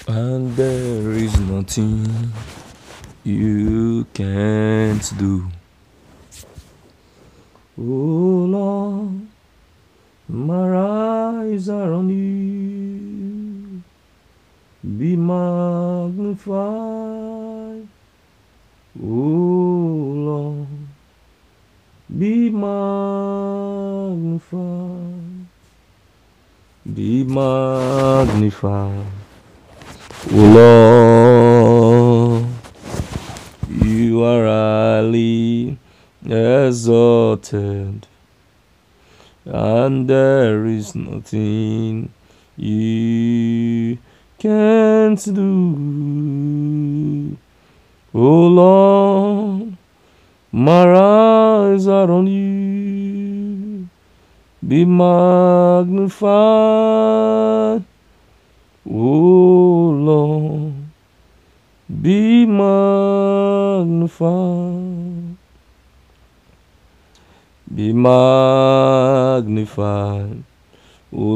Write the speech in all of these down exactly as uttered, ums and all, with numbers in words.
And there is nothing you can't do. Oh Lord, my eyes are on you. Be magnified. Oh Lord, be magnified. Be magnified. Oh Lord, you are highly exalted, and there is nothing you can't do. Oh Lord, my eyes are on you. Be magnified. Oh Lord, be magnified. Be magnified. Oh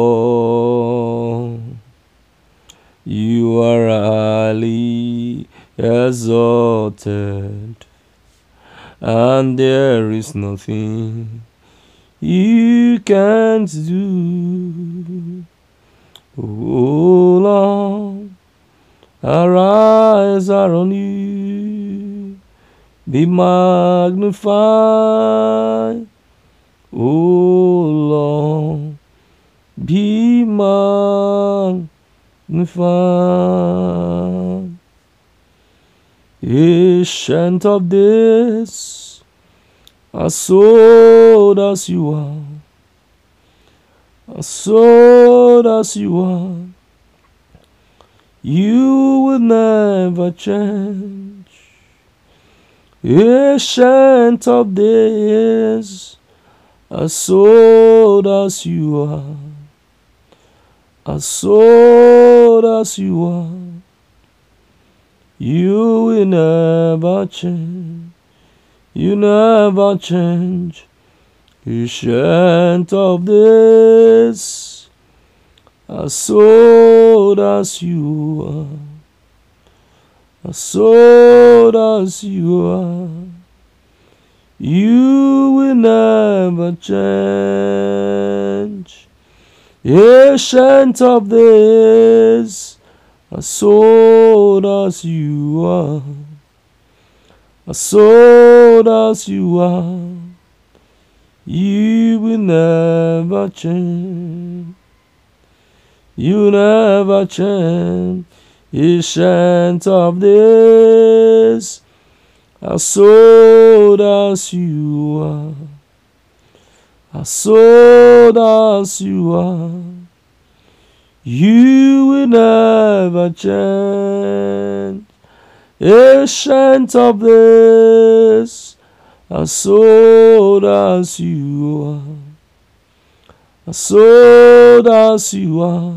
Lord, you are highly exalted, and there is nothing you can't do. Oh Lord, our eyes are on you. Be magnified. Oh Lord, be magnified. Ancient of days, as old as you are, as old as you are, you will never change. Ancient of days, as old as you are, as old as you are, you will never change. You never change. Ancient of days, as old as you are, as old as you are, you will never change. Ancient of days, as old as you are, as old as you are, you will never change. You never change. Ancient of days, as old as you are, as old as you are, you will never change. Ancient of days, as old as you are, as old as you are,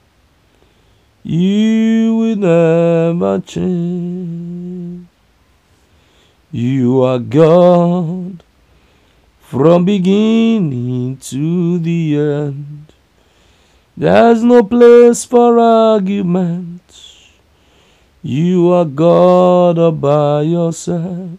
you will never change. You are God from beginning to the end. There's no place for argument. You are God all by yourself.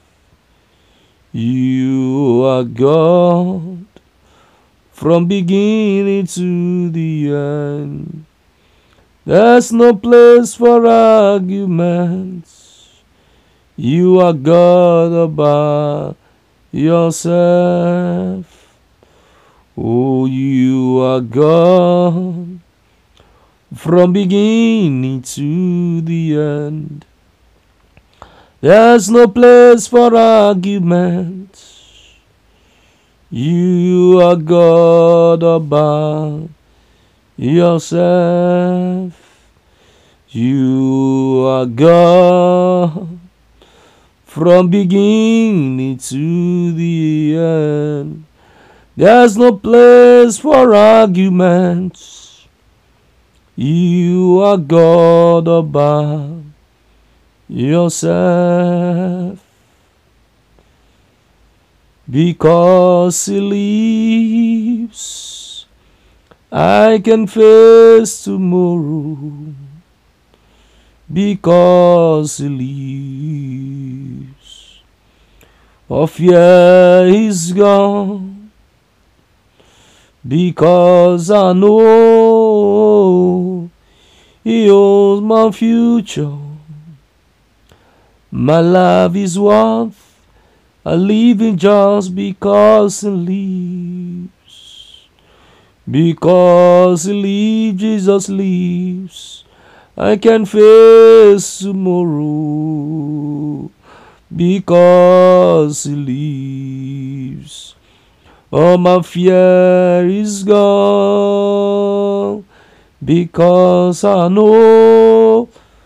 You are God from beginning to the end. There's no place for arguments. You are God all by yourself. Oh, you are God from beginning to the end. There's no place for arguments. You are God all by yourself. You are God from beginning to the end. There's no place for arguments. You are God all by yourself. Because He lives, I can face tomorrow. because he lives. All fear is gone, because I know he holds my future. My life is worth a living just because he lives. Because he lives, Jesus lives, I can face tomorrow. Because he lives, all my fear is gone. Because I know,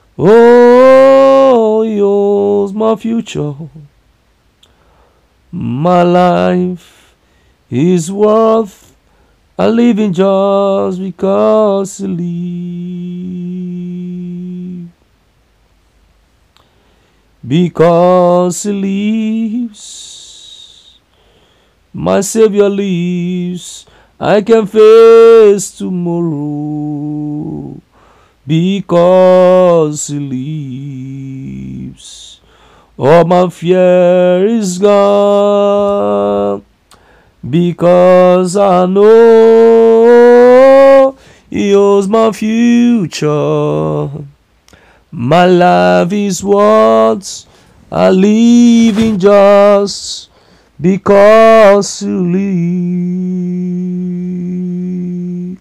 oh, he holds my future. My life is worth a living just because he lives. Because he lives, my Savior lives, I can face tomorrow. Because he lives, all my fear is gone. Because I know he holds my future. My life is worth a living just because he lives.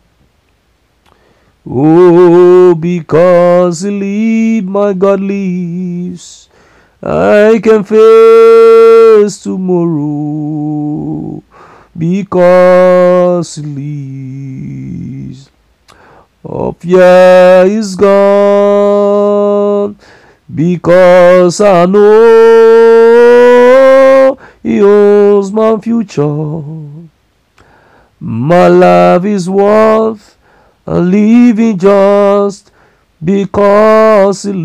Oh, because he lives, my God lives, I can face tomorrow. Because he lives, all fear is gone. Because I know he holds my future. My life is worth a living just because he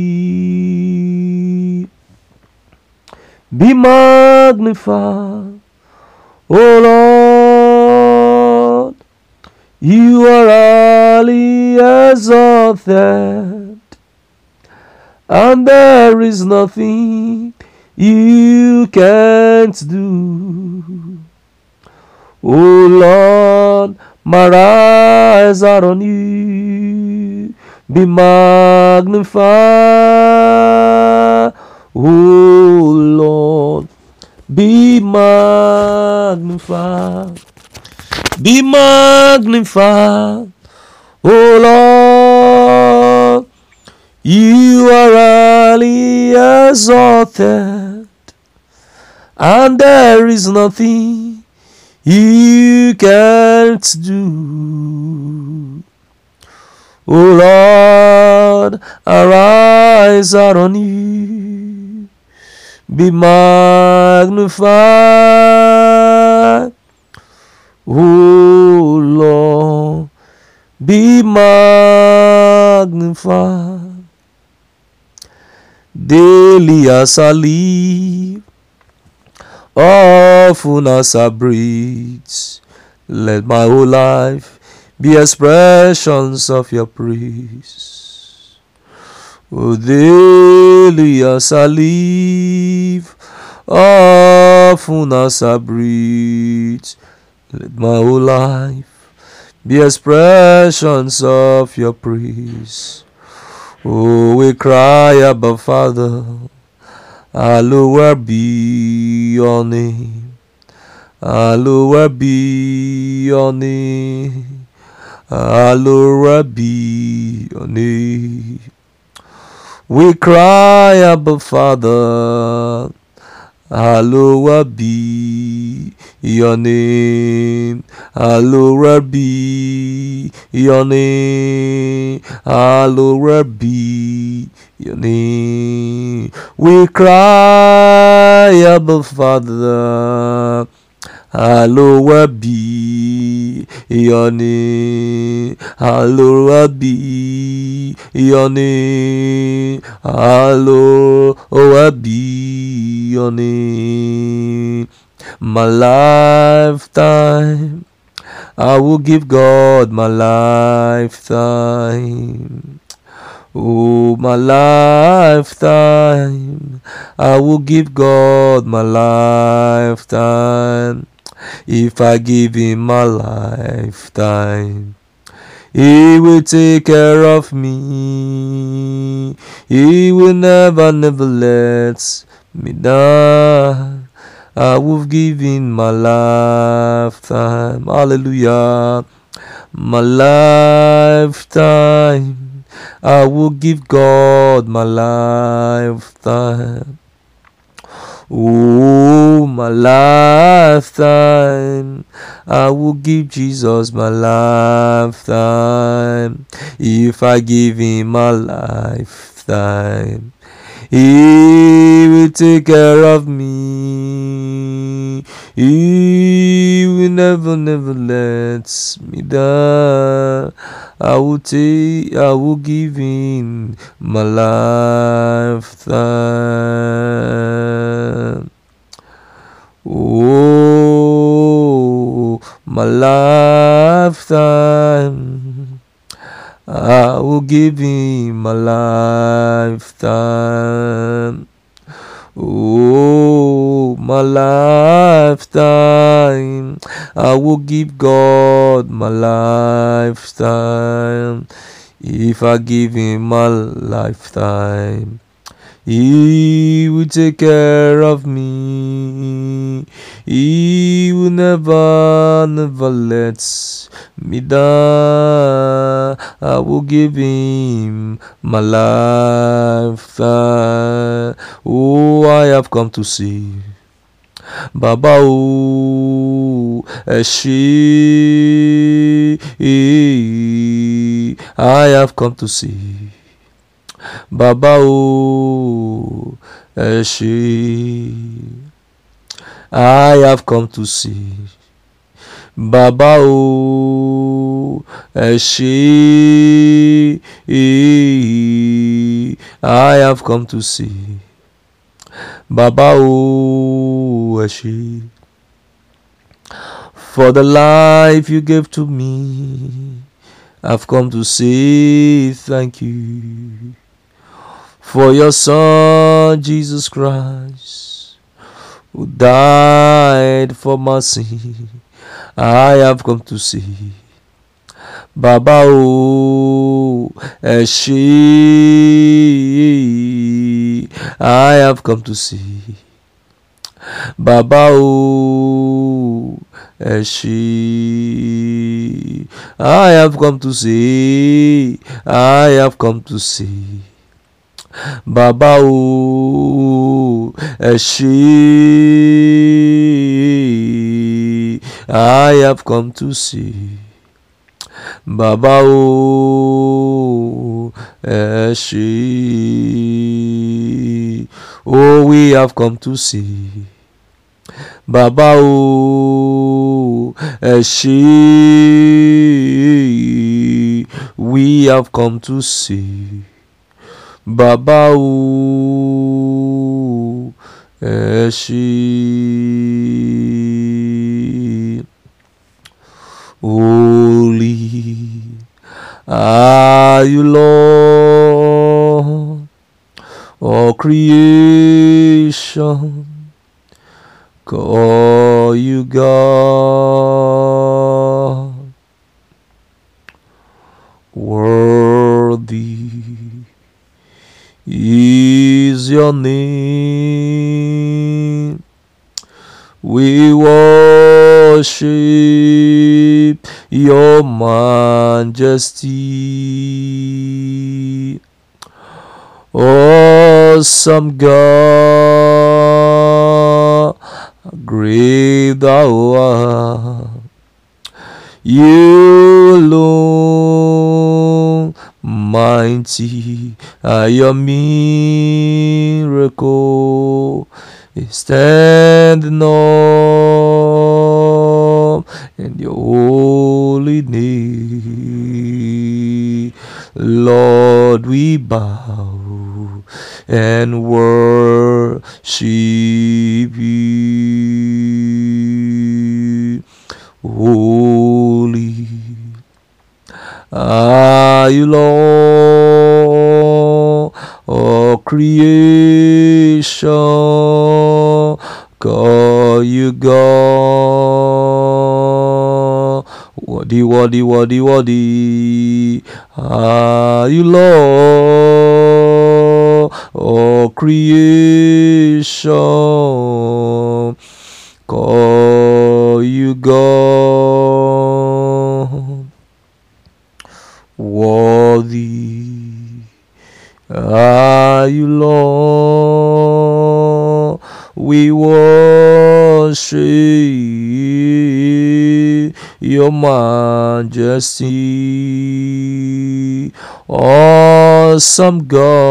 lives. Be magnified, O Lord, you are highly exalted, and there is nothing you can't do. O Lord, my eyes are on you. Be magnified, O Lord, be magnified. Be magnified, O Lord, you are highly exalted, and there is nothing you can't do. O Lord, our eyes are on you. Be magnified, O Lord, be magnified. Daily as I live, often as I breathe, let my whole life be expressions of your praise. Oh, daily as I live, often as I breathe, let my whole life be expressions of your praise. Oh, we cry, Abba Father, hallowed be your name. Hallowed be your name. Hallowed be your name. We cry, Abba Father, hallowed be your name. Hallowed be your name. Hallowed be your name. We cry, Abba Father, hallowed be your name. Hallowed be your name. Hallowed be your name. My lifetime, I will give God my lifetime. Oh, my lifetime, I will give God my lifetime. If I give him my lifetime, he will take care of me. He will never, never let me down. I will give him my lifetime. Hallelujah. My lifetime, I will give God my lifetime. Oh, my lifetime, I will give Jesus my lifetime. If I give him my lifetime, he will take care of me. He will never, never let me down. I will take, I will give him my lifetime. Oh, my lifetime, I will give him my lifetime. Oh, my lifetime, I will give God my lifetime. If I give him my lifetime, he will take care of me. He will never, never let me down. I will give him my lifetime. Oh, I have come to see Baba o, ẹ ṣé. I have come to see Baba o, ẹ ṣé. I have come to see Baba o, ẹ ṣé. I have come to see Baba o, ẹ ṣé. For the life you gave to me, I've come to say thank you. For your Son, Jesus Christ, who died for my sin, I have come to say Baba o, ẹ ṣé. I have come to say Baba o, ẹ ṣé. I have come to say, I have come to say Baba o, ẹ ṣé. I have come to say Baba o, ẹ ṣé. Oh, we have come to see Baba o, ẹ ṣé. We have come to see Baba o, ẹ ṣé. Holy are you, Lord, all creation call you God. Worthy is your name. We worship your majesty. Awesome God, great thou art. You alone, mighty are your miracle, standing up in your holy name. Lord, we bow and worship you. Holy are you, Lord, creation call you God. Worthy, worthy, worthy, worthy are you, Lord. All creation call you God. Worthy are you, Lord. We worship your majesty. Awesome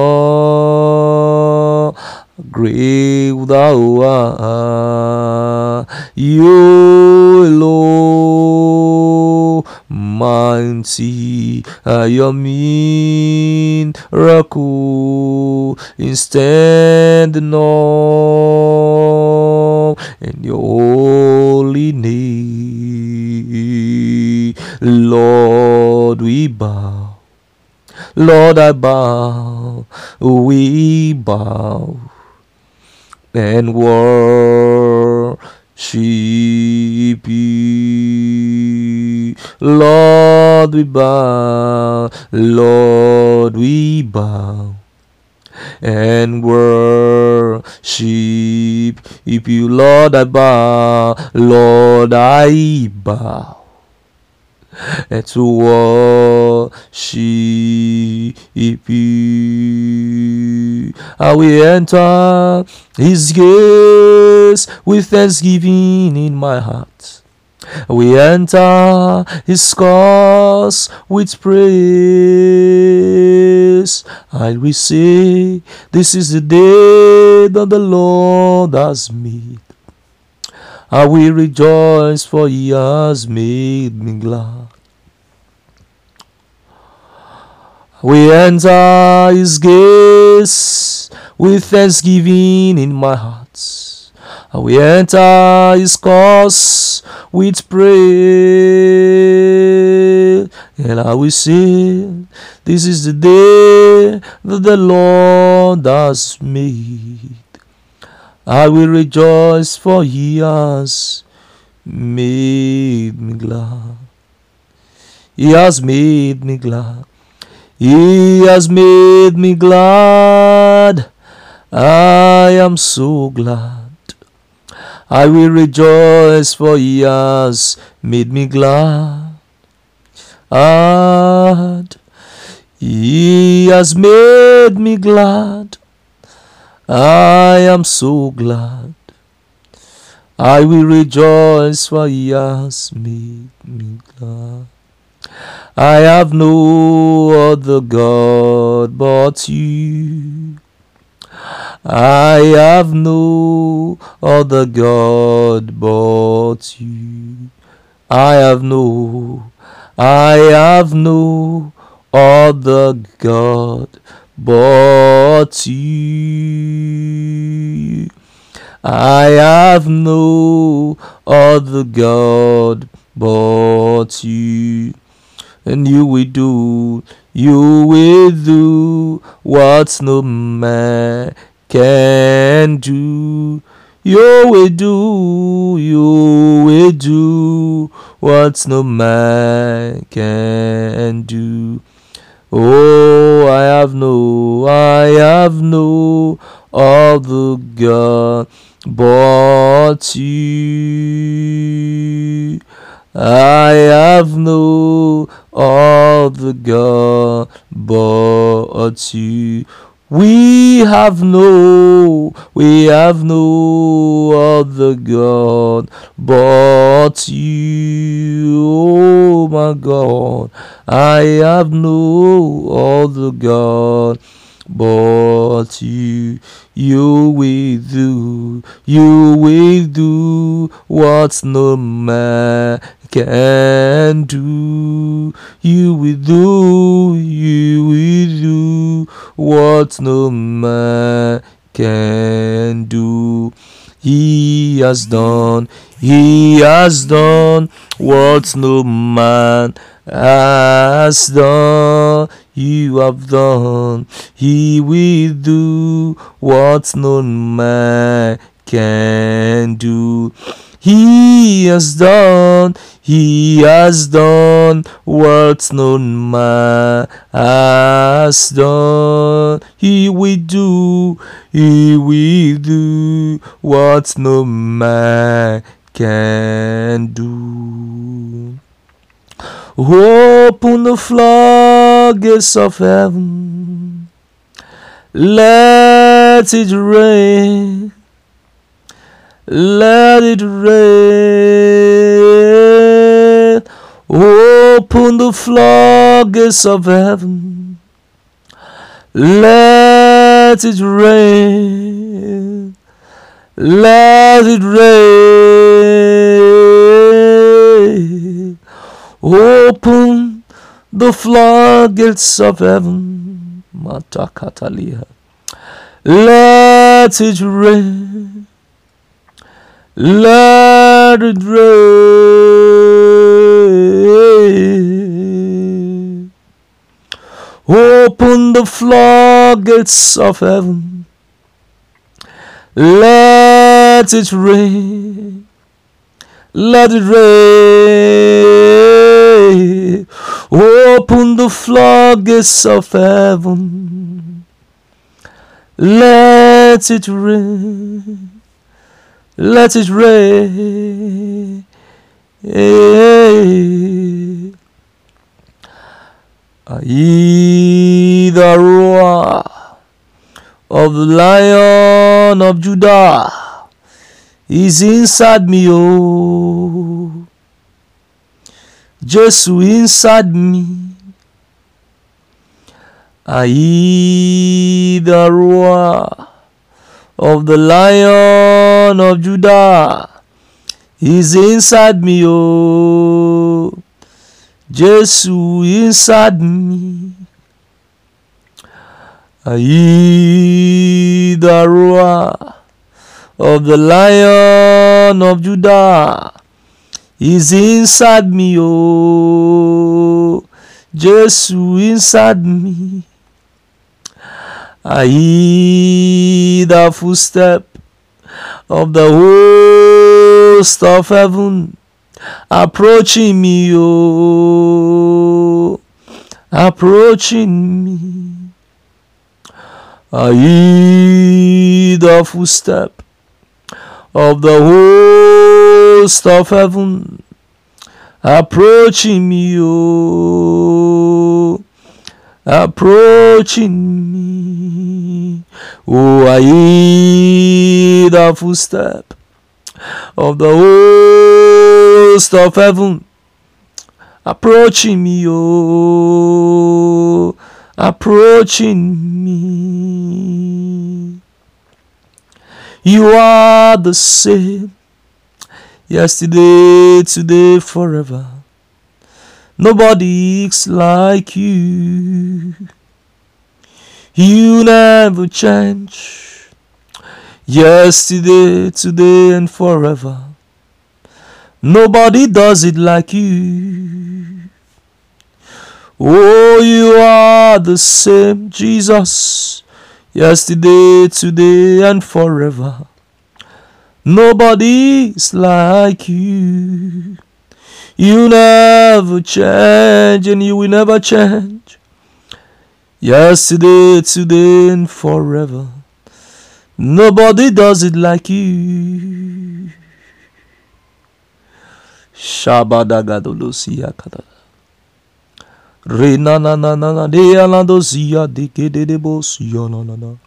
God, great thou art. You alone, mighty are your miracle in standing on in your holy name. Lord, we bow. Lord, I bow. We bow and worship you. Lord, we bow. Lord, we bow and worship you. Lord, I bow. Lord, I bow and to worship you. I will enter his gates with thanksgiving in my heart. We enter his courts with praise. I will say, this is the day that the Lord has made. I will rejoice, for he has made me glad. We enter his gates with thanksgiving in my heart. We enter his courts with praise. And I will say, this is the day that the Lord has made. I will rejoice, for he has made me glad. He has made me glad. He has made me glad. I am so glad. I will rejoice, for he has made me glad. And he has made me glad. I am so glad. I will rejoice, for he has made me glad. I have no other God but you. I have no other God but you. I have no, I have no other God but you. I have no other God but you. And you will do, you will do what no man can do. You will do, you will do what no man can do. Oh, I have no, I have no other God but you. I have no other God but you. We have no, we have no other God but you. Oh my God, I have no other God but you. You will do, you will do what no man can do. You will do, you will do what no man can do. He has done, he has done what no man has done, you have done. He will do what no man can do. He has done, he has done what no man has done. He will do, he will do what no man can do. Open the floodgates of heaven, let it rain, let it rain. Open the floodgates of heaven, let it rain, let it rain. Open the floodgates of heaven, Matakatalia. Let it rain, let it rain. Open the floodgates of heaven, let it rain, let it rain. Open the floodgates of heaven, let it rain, let it rain. I the roar of the Lion of Judah is inside me, oh, just inside me. I hear the roar of the Lion of Judah is inside me, oh, just inside me. I hear the roar of the Lion of Judah is inside me, oh, just inside me. I hear the footstep of the host of heaven approaching me, oh, approaching me. I hear the footstep of the host of heaven approaching me, oh, approaching me. Oh, I hear the footstep of the host of heaven approaching me, oh, approaching me. You are the same, yesterday, today, forever. Nobody is like you. You never change, yesterday, today, and forever. Nobody does it like you. Oh, you are the same, Jesus, yesterday, today, and forever. Nobody is like you. You never change, and you will never change, yesterday, today, and forever. Nobody does it like you. Shabadagadolosia kada. Rena na na na na de aladosia de kede de bosia na na na.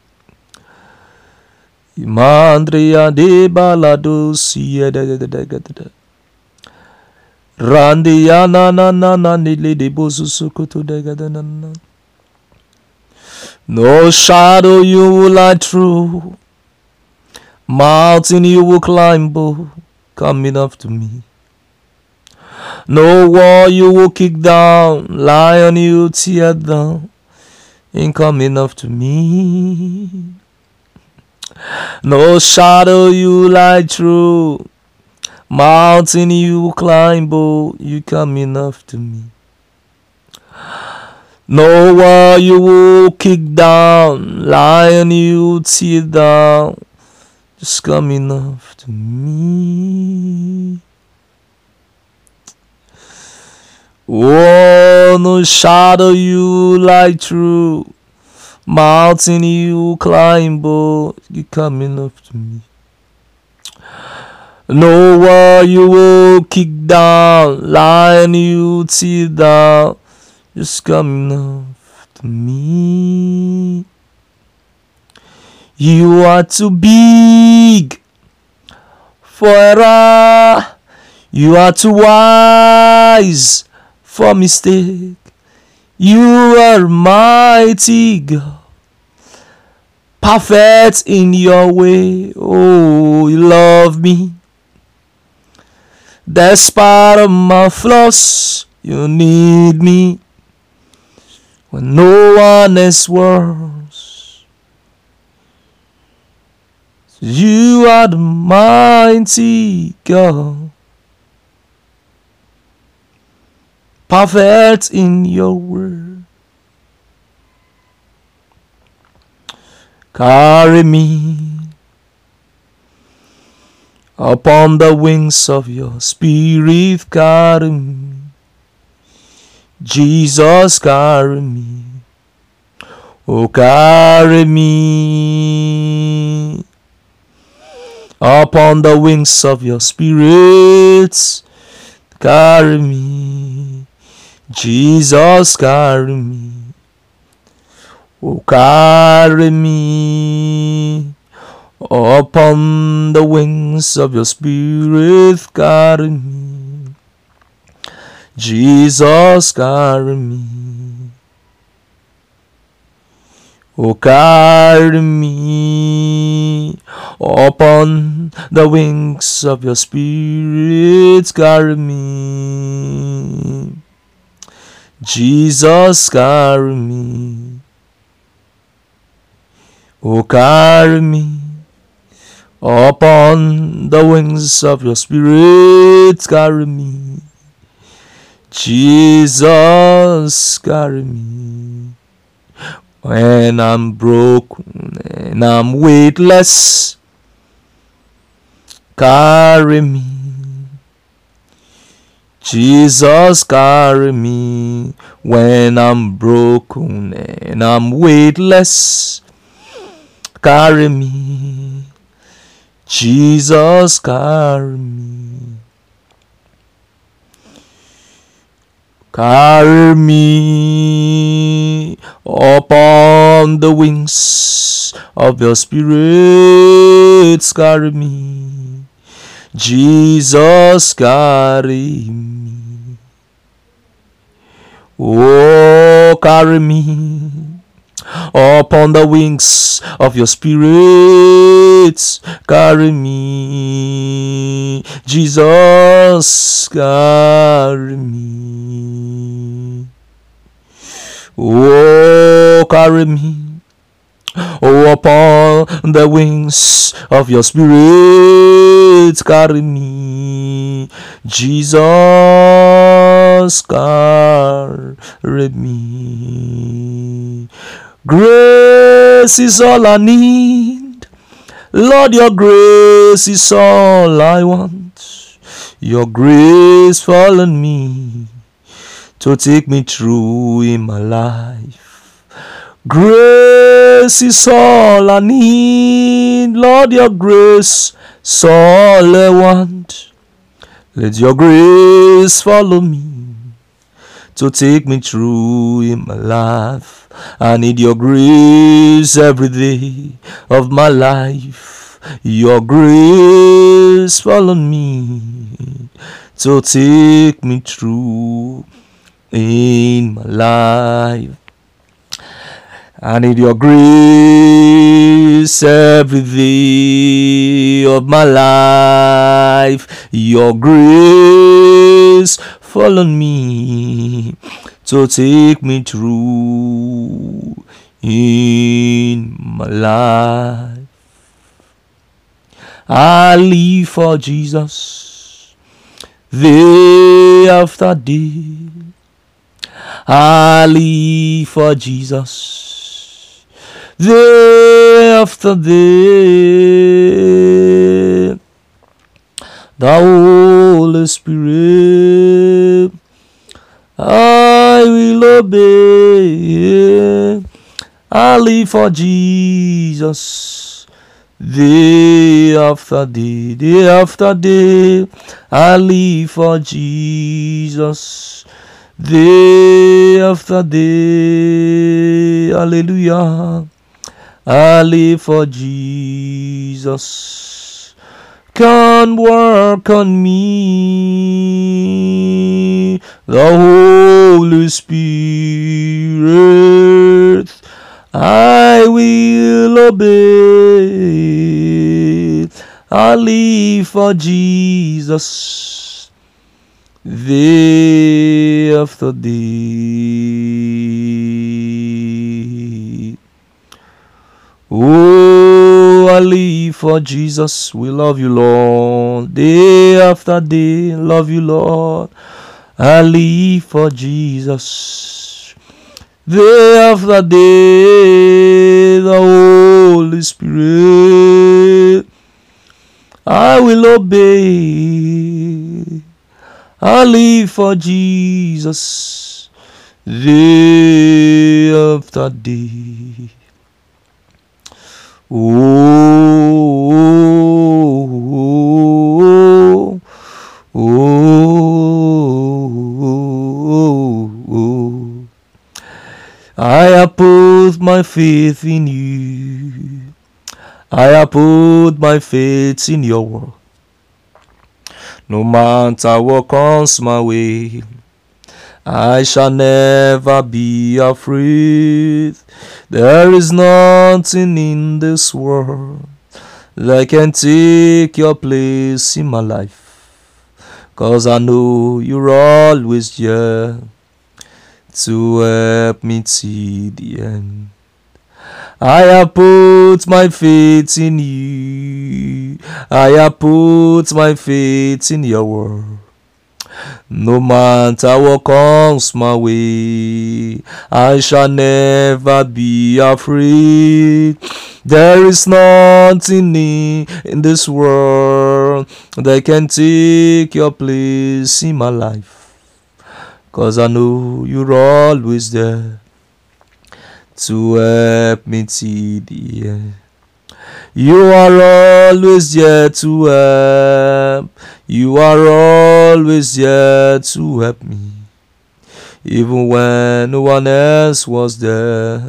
Imandria de baladosia de de de de de. Randia na na na na nile de bosu sukutu de de na na. No shadow you will light through, mountain you will climb, oh, coming up to me. No wall you will kick down, lion you tear down, in coming up to me. No shadow you light through, mountain you will climb, oh, you coming up to me. Noah, you will kick down, lion, you tear down. Just come enough to me. Oh, no shadow you light through, mountain you climb, but you come enough to me. Noah, you will kick down, lion, you tear down. Just come enough to me. You are too big for error. You are too wise for mistake. You are mighty God, perfect in your way. Oh, you love me. Despite of my flaws, you need me when no one else was. You are the mighty God, perfect in your word. Carry me upon the wings of your spirit. Carry me, Jesus, carry me. Oh, carry me upon the wings of your spirit. Carry me, Jesus, carry me. Oh, carry me upon the wings of your spirit. Carry me, Jesus, carry me. Oh, carry me upon the wings of your spirit. Carry me, Jesus, carry me. Oh, carry me upon the wings of your spirit. Carry me, Jesus, carry me. When I'm broken and I'm weightless, carry me, Jesus, carry me. When I'm broken and I'm weightless, carry me, Jesus, carry me. Carry me upon the wings of your spirit. Carry me, Jesus, carry me. Oh, carry me upon the wings of your spirit. Carry me, Jesus, carry me. Oh, carry me, oh, upon the wings of your spirit. Carry me, Jesus, carry me. Grace is all I need, Lord, your grace is all I want. Your grace fall on me to take me through in my life. Grace is all I need, Lord, your grace is all I want. Let your grace follow me to take me through in my life. I need your grace every day of my life. Your grace follow me to take me through in my life. I need your grace every day of my life. Your grace follow me to take me through in my life. I live for Jesus day after day. I live for Jesus. Day after day, the Holy Spirit I will obey. I live for Jesus. Day after day, day after day, I live for Jesus. Day after day, hallelujah, I live for Jesus. Come work on me, the Holy Spirit, I will obey. I live for Jesus. Day after day. Oh, I live for Jesus. We love you, Lord. Day after day, love you, Lord. I live for Jesus. Day after day, the Holy Spirit I will obey. I live for Jesus. Day after day. Oh, oh, oh, oh. I have put my faith in you. I have put my faith in your word. No matter what comes my way, I shall never be afraid. There is nothing in this world that can take your place in my life. 'Cause I know you're always here to help me till the end. I have put my faith in you. I have put my faith in your word. No matter what comes my way, I shall never be afraid. There is nothing in, in this world that can take your place in my life. 'Cause I know you're always there to help me till the end. You are always there to help. You are always there to help me. Even when no one else was there,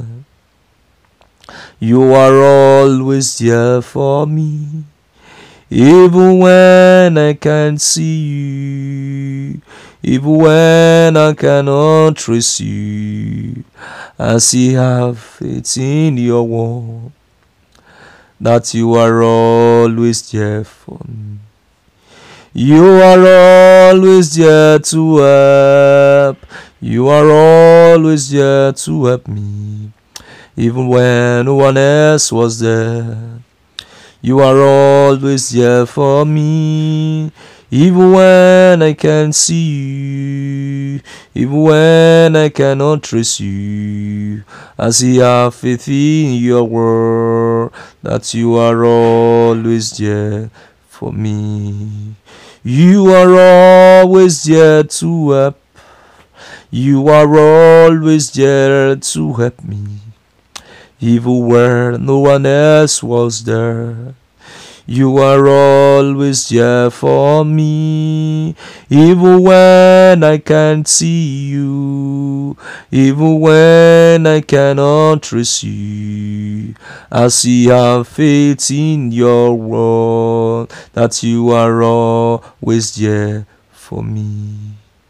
you are always there for me. Even when I can't see you, even when I cannot trace you, I still have faith in your word that you are always there for me. You are always there to help. You are always there to help me. Even when no one else was there, you are always there for me. Even when I can't see you, even when I cannot trace you, I still have faith in your word that you are always there for me. You are always there to help. You are always there to help me. Even where no one else was there, you are always there for me. Even when I can't see you, even when I cannot trace you, I still have faith in your word that you are always there for me.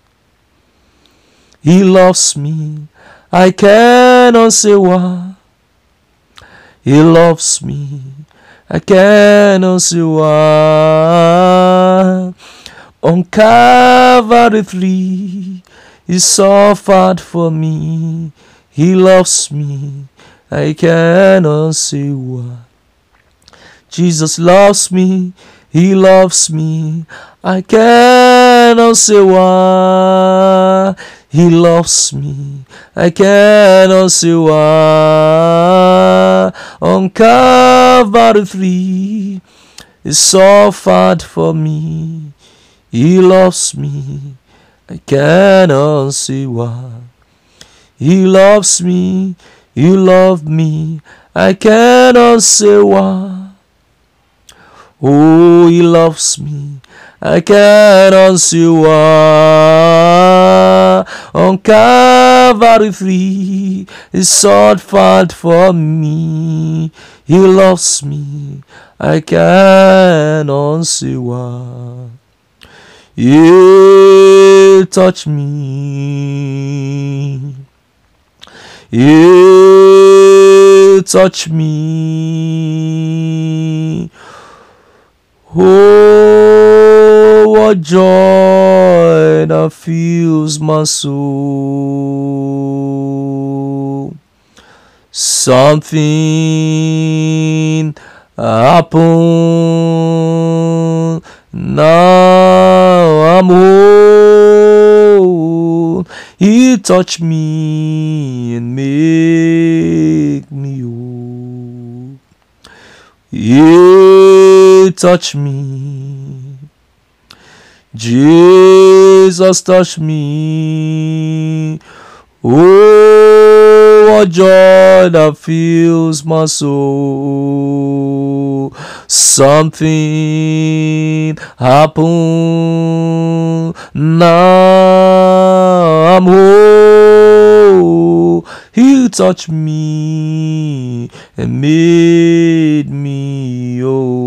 He loves me, I cannot say why. He loves me, I cannot see why. On Calvary tree, He suffered for me. He loves me, I cannot see why. Jesus loves me, He loves me, I cannot say why. He loves me. I cannot see why. On Calvary, He suffered for me. He loves me. I cannot see why. He loves me. You love me. I cannot say why. Oh, He loves me. I cannot see why. On Calvary, He suffered for me. He loves me. I cannot see why. You touch me. You touch me. Oh, what joy that fills my soul. Something happened. Now I'm whole. He touched me and make me whole. He touched me. Jesus touched me. Oh, what joy that fills my soul. Something happened. Now I'm whole. He touched me and made me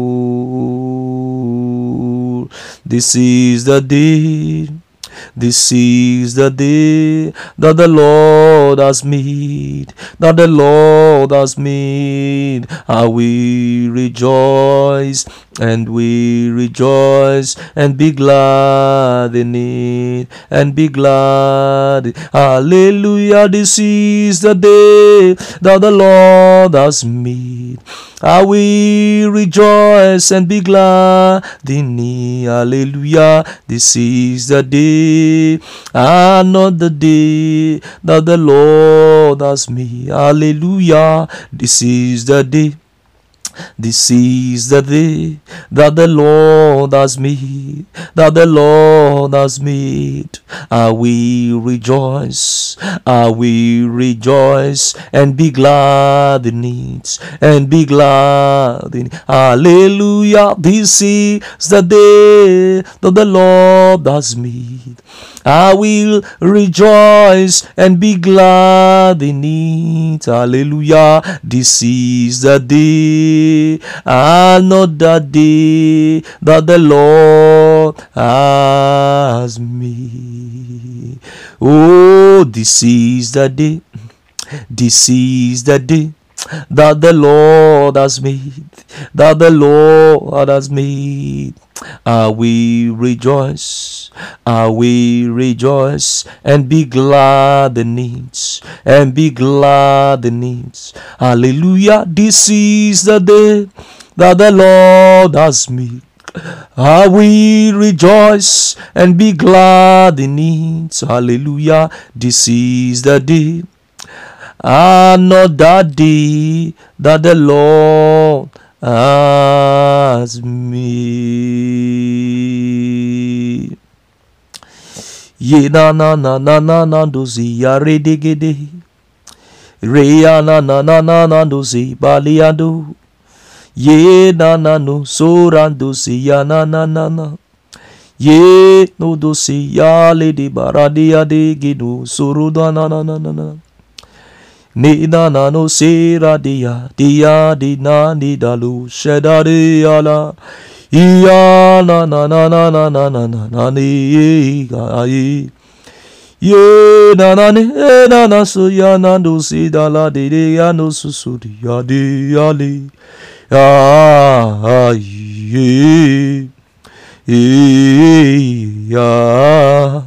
whole. This is the day. This is the day that the Lord has made, that the Lord has made. I will rejoice, and we rejoice, and be glad in it, and be glad. Hallelujah, this is the day that the Lord has made. I will rejoice and be glad in it. Hallelujah, this is the day, another day that the Lord has made. Hallelujah, this is the day. This is the day that the Lord has made, that the Lord has made. I will rejoice, I will rejoice, and be glad in it, and be glad in it. Hallelujah, this is the day that the Lord has made. I will rejoice and be glad in it. Hallelujah, this is the day, another day that the Lord has made. Oh, this is the day, this is the day that the Lord has made, that the Lord has made. I will rejoice, I will rejoice, and be glad in it, and be glad in it. Hallelujah, this is the day that the Lord has made. I will rejoice and be glad in it. Hallelujah, this is the day, another day that the Lord has made. Ye na na na na na na dozi ya redigede. Re ya na na na na na dozi baliado. Ye na na no sorando si ya na na na na. Ye no dosi ya lady baradia de gido suruda na na na na na. Ni na na no sera dia dia di na ni dalu sheda de ala. Iya na na na na na na na na na ni ga ye. Ye na na ni na na so ya na do si dala de de ya no susu di ya de ya le. Ah ye ya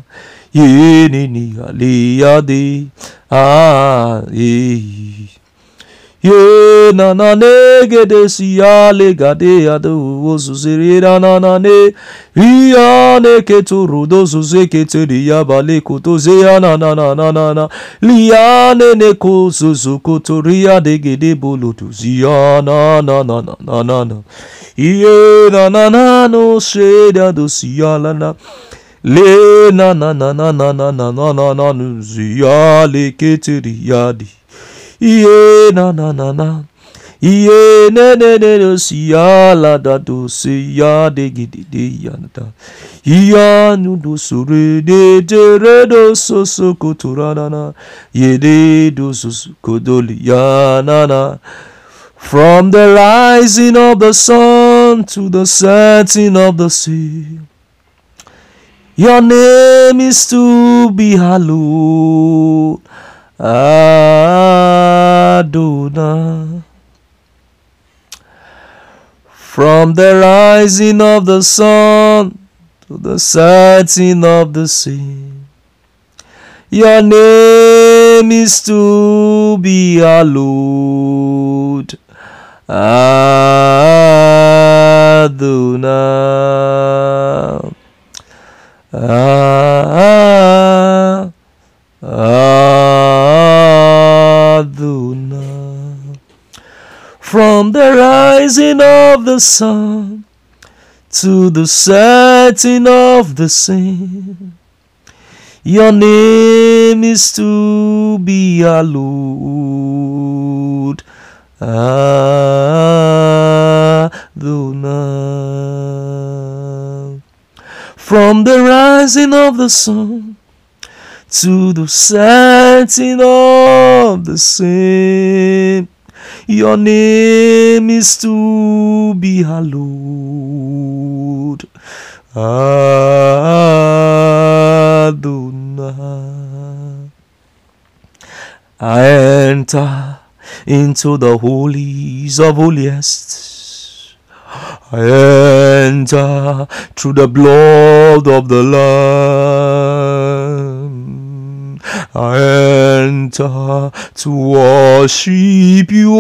ye ni ni ali ya de. Ah ye Ye na na ne gede si ya le gade ya do osuzere na na na ne iya ne keturu do suze keteri ya bale koto ze ya na na na na na na liya ne ne ko suzu kotori ya de gede bolo to ya na na na na na na na iye na na na no sheda do si ya la na le na na na na na na na na na na no ya le keteri ya di iye na na na na iye ne ne ne no si ya la da do si ya de gidi de ya da iya nu do sure de de re do so so kotura na na ye de do so so kodoli ya na na. From the rising of the sun to the setting of the sea, your name is to be hallowed, Adonai. From the rising of the sun to the setting of the sea, your name is to be hallowed, Adonai. Ah, Adonai. From the rising of the sun to the setting of the sun, your name is to be hallowed, Adonai. From the rising of the sun to the setting of the same, your name is to be hallowed, Adonai. I enter into the holies of holiest. I enter through the blood of the Lamb. I enter to worship you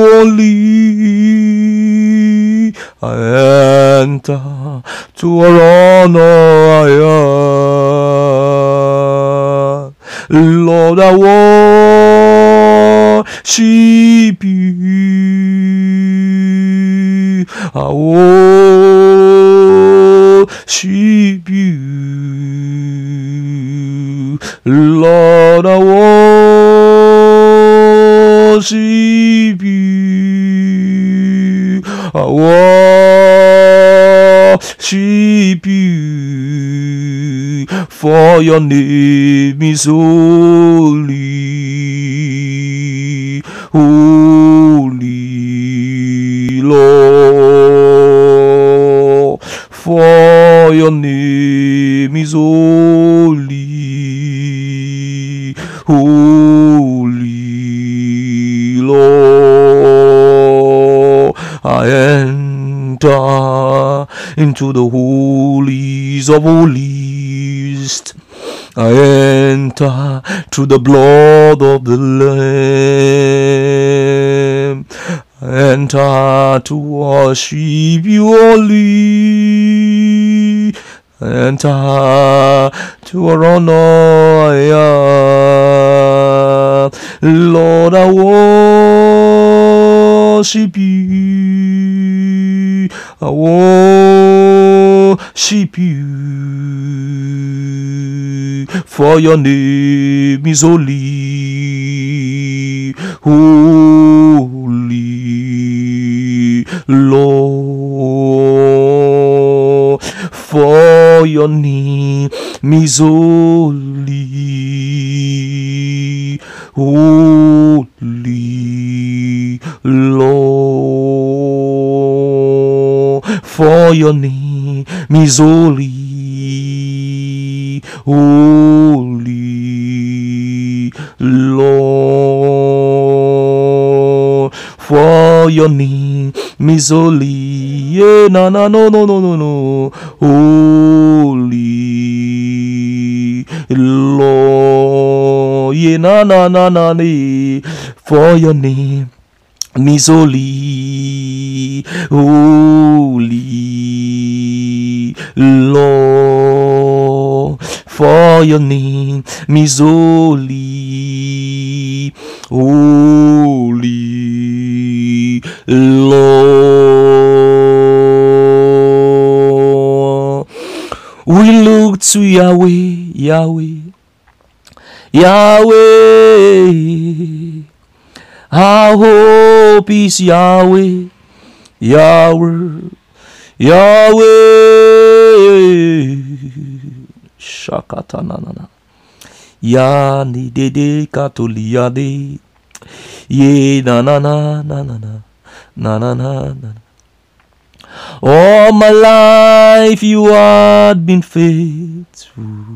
only. I enter to honor you. Lord, I worship you. I worship you. Lord, I worship you. I worship you. For your name is holy, holy, Lord. For your name is holy, holy, Lord. I enter into the holies of holies. I enter through the blood of the Lamb. I enter to worship you only. I enter to honor you. Lord, I worship you. I worship you. For your name is holy, holy, Lord. For your name is holy, holy, Lord. For your name is holy, holy, Lord. For your name is holy, yeah, na na no no no no no, holy, Lord, yeah, na na na na na. For your name Miss Holy, Holy Lord, for your name, Miss Holy, Holy Lord. We look to Yahweh, Yahweh, Yahweh. Our hope is Yahweh, Yahweh, Yahweh. Shakatanana. Yani dede katoliade. Ye na na na na na na na na na na. All my life you had been faithful.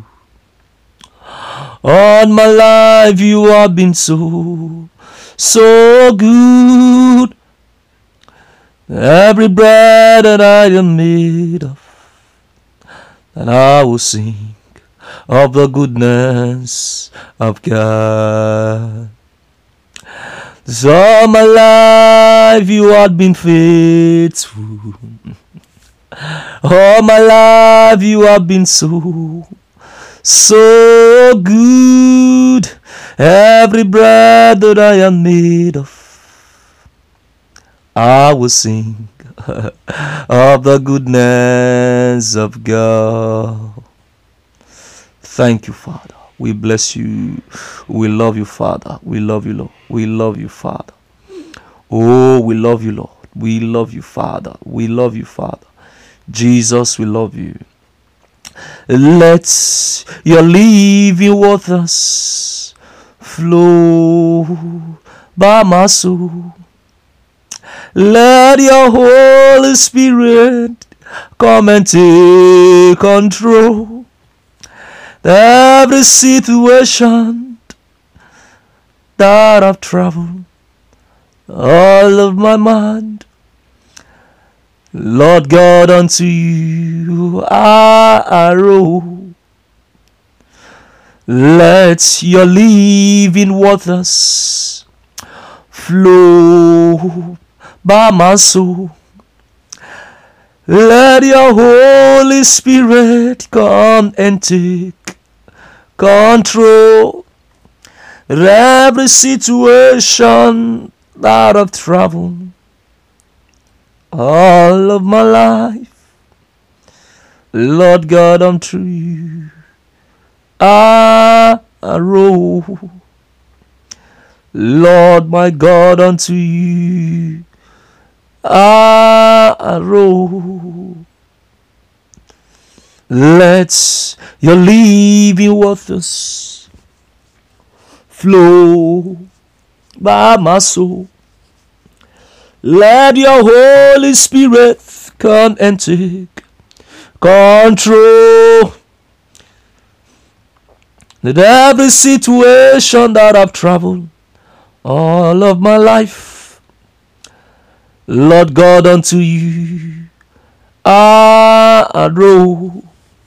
All my life you have been so so good. Every breath that I am made of, and I will sing of the goodness of God. So all my life you have been faithful. All my life you have been so so good. Every breath that I am made of, I will sing of the goodness of God. Thank you, Father. We bless you. We love you, Father. We love you, Lord. We love you, Father. Oh, we love you, Lord. We love you, Father. We love you, Father. Jesus, we love you. Let your living waters flow by my soul. Let your Holy Spirit come and take control. Every situation that I've traveled, all of my mind, Lord God, unto you I roll. Let your living waters flow by my soul. Let your Holy Spirit come and take control. Every situation that I've traveled, all of my life, Lord God, unto you I roll. Lord my God, unto you I roll. Let your living waters flow by my soul. Let your Holy Spirit come and take control. Let every situation that I've traveled, all of my life, Lord God, unto you I roll.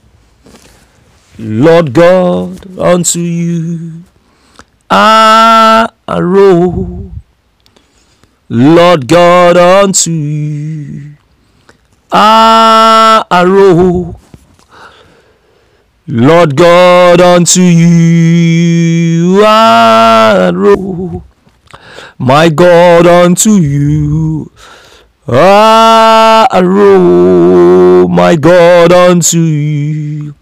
Lord God, unto you I roll. Lord God, unto you I roll. Lord God, unto you I roll. My God, unto you I roll. My God, unto you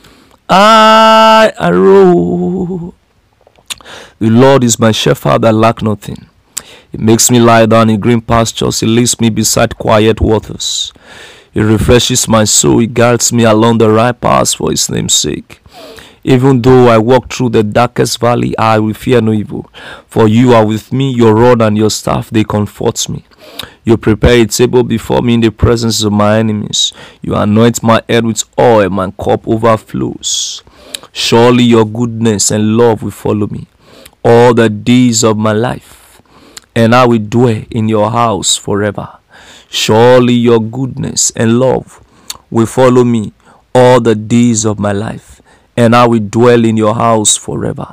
I roll. The Lord is my shepherd, I lack nothing. He makes me lie down in green pastures. He leads me beside quiet waters. He refreshes my soul. He guides me along the right paths for his name's sake. Even though I walk through the darkest valley, I will fear no evil. For you are with me, your rod and your staff, they comfort me. You prepare a table before me in the presence of my enemies. You anoint my head with oil, my cup overflows. Surely your goodness and love will follow me all the days of my life, and I will dwell in your house forever. Surely your goodness and love will follow me all the days of my life, and I will dwell in your house forever.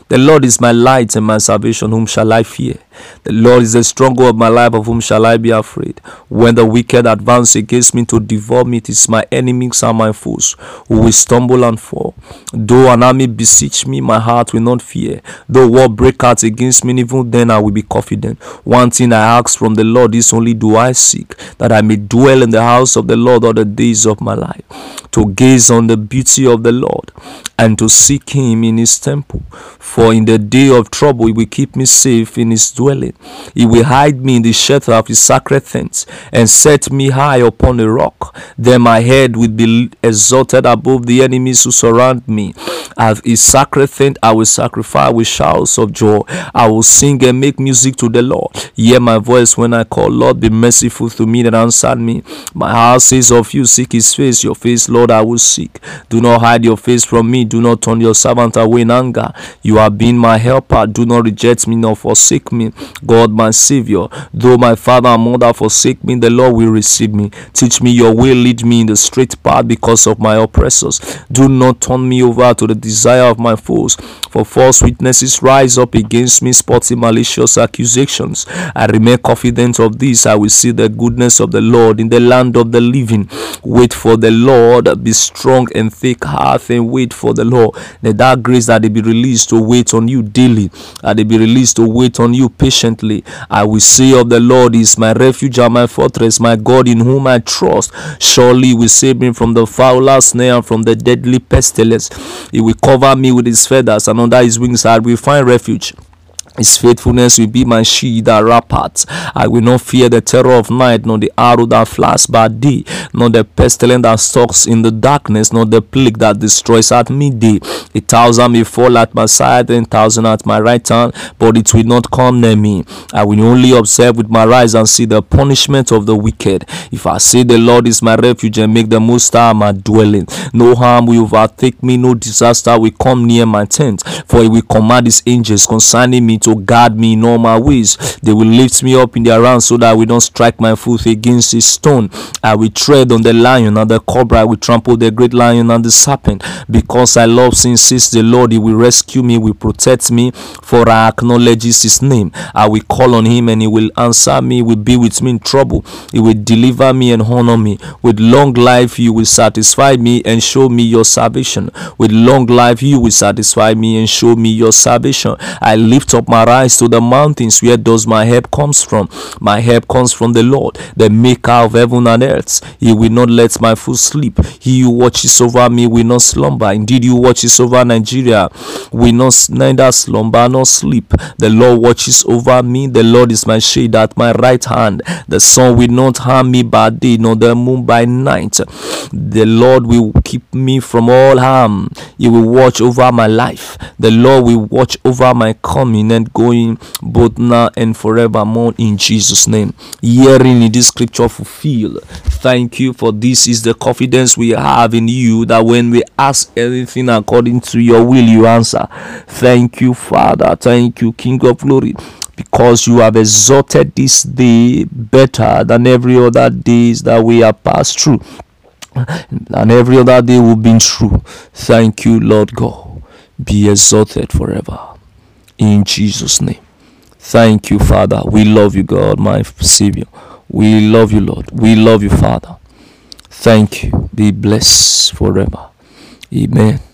The Lord is my light and my salvation. Whom shall I fear? The Lord is the stronghold of my life. Of whom shall I be afraid? When the wicked advance against me to devour me, it is my enemies and my foes who will stumble and fall. Though an army beseech me, my heart will not fear. Though war break out against me, even then I will be confident. One thing I ask from the Lord, this only do I seek, that I may dwell in the house of the Lord all the days of my life, to gaze on the beauty of the Lord and to seek him in his temple. For in the day of trouble he will keep me safe in his dwelling. He will hide me in the shelter of his sacred tents and set me high upon a rock. Then my head will be exalted above the enemies who surround me. At his sacred tent I will sacrifice with shouts of joy. I will sing and make music to the Lord. Hear my voice when I call. Lord, be merciful to me that answered me. My heart says of you, seek his face. Your face, Lord, I will seek. Do not hide your face from me. Do not turn your servant away in anger. You have been my helper. Do not reject me nor forsake me. God, my Savior, though my father and mother forsake me, the Lord will receive me. Teach me your way. Lead me in the straight path because of my oppressors. Do not turn me over to the desire of my foes. For false witnesses rise up against me, sporting malicious accusations. I remain confident of this. I will see the goodness of the Lord in the land of the living. Wait for the Lord. Be strong and thick heart and wait for the Lord. Let that grace that they be released to wait on you daily, that they be released to wait on you patiently. I will say of the Lord, he is my refuge and my fortress, my God in whom I trust. Surely he will save me from the fowler snare and from the deadly pestilence. He will cover me with his feathers, and under his wings I will find refuge. His faithfulness will be my shield and rampart. I will not fear the terror of night, nor the arrow that flies by day, nor the pestilence that stalks in the darkness, nor the plague that destroys at midday. A thousand may fall at my side, and thousand at my right hand, but it will not come near me. I will only observe with my eyes and see the punishment of the wicked. If I say the Lord is my refuge and make the Most High my dwelling, no harm will overtake me, no disaster will come near my tent. For he will command his angels concerning me to guard me in all my ways. They will lift me up in their hands so that I will not strike my foot against a stone. I will tread on the lion and the cobra. I will trample the great lion and the serpent. Because I love sin, says the Lord, he will rescue me, will protect me, for I acknowledge his name. I will call on him and he will answer me, he will be with me in trouble. He will deliver me and honor me. With long life you will satisfy me and show me your salvation. With long life you will satisfy me and show me your salvation. I lift up my eyes to the mountains. Where does my help comes from? My help comes from the Lord, the maker of heaven and earth. He will not let my foot sleep. He who watches over me will not slumber. Indeed, you watches over Nigeria will not neither slumber nor sleep. The Lord watches over me. The Lord is my shade at my right hand. The sun will not harm me by day, nor the moon by night. The Lord will keep me from all harm. He will watch over my life. The Lord will watch over my coming and going, both now and forevermore, in Jesus' name. Hearing in this scripture fulfilled. Thank you, for this is the confidence we have in you, that when we ask anything according to your will, you answer. Thank you, Father. Thank you, King of Glory, because you have exalted this day better than every other days that we have passed through, and every other day we've been through. Thank you, Lord God. Be exalted forever, in Jesus' name. Thank you, Father. We love you, God, my Savior. We love you, Lord. We love you, Father. Thank you. Be blessed forever. Amen.